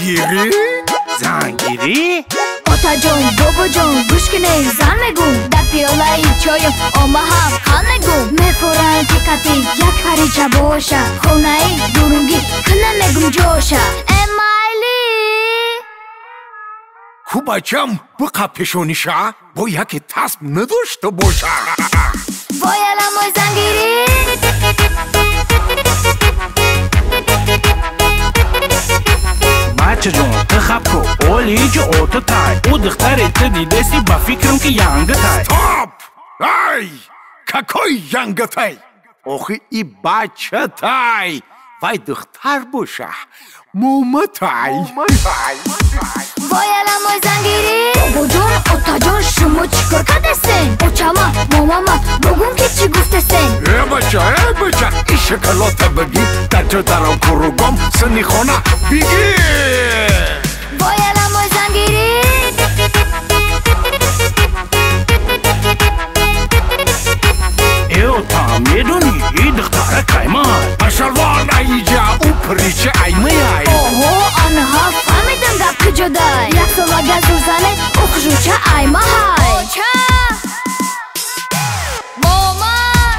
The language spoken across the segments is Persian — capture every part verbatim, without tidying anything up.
زنگیری؟ زنگیری؟ آتا جون بابا جون گوش کنه زن میگون در پیالای چایم آمه هم خان میگون میخورن تیکتی یک پریچه باشه خونه ای دورونگی کنه میگم جوشه امایلی خو بچم بقا پیشونیشه با یکی تصم نداشته باشه باید امای زنگیری بچه جون تخب کو اولی جو اوتو تای او دختر تدی دستی با فکرم که ینگ تای Стоп! Ай! Какой янгатай? Ох и бачатай! Вай духтар буша! Муматай! باید امای زنگیری بابا جون آتا جون شما چیکار کردستین؟ بچما ماماما بگون که چی گفتستین؟ Э, бача, э, бача! И шоколада беги! Дача дарам кругом, сыни хона, беги! باید امای زنگیری ایو تا میدونی ای دختر کایمان Пошалван айджа, уприча аймай! اوهو آنها فهمیدن گپ کجا دای یک سال اگر زور زنه اخجوچه ای مهای اوچه ماما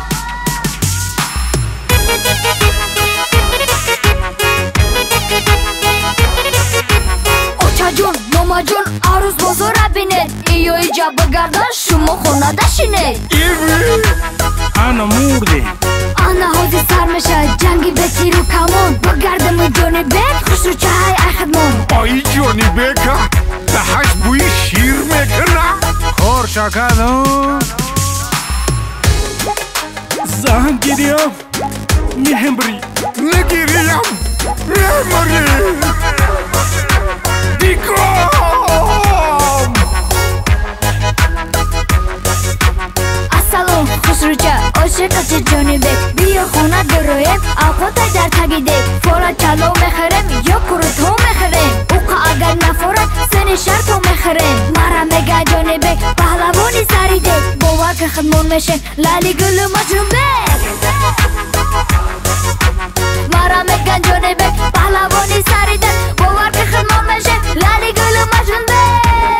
اوچه جون ماما جون عروس بازار بینه ایو ایجا بگردن شما خونه دشینه Иви! انا مرده آنها حوزی سر میشه جنگی به تیر و کمون بگردم و جونی بیت خوش رو چه های ای خدمون Ай, Джонни Бека! Да хаш буи шир мекана! خور شکرم زنگیریم میهمبری Нагириям! Мемори! Биком! السلام خوش رو چه عاشقت جونی بیت بیا خونه درویم آقا در تگیده فورا چلو میخرم یا کروتو میخرم اوقا اگر نفورد سن شرطو میخرم مرا میگه جونی بیت پهلوانی سریده باور که خدمون میشه لالی گلو مجنون بیت مرا میگه جونی بیت پهلوانی سریده باور که خدمون میشه لالی گلو مجنون بیت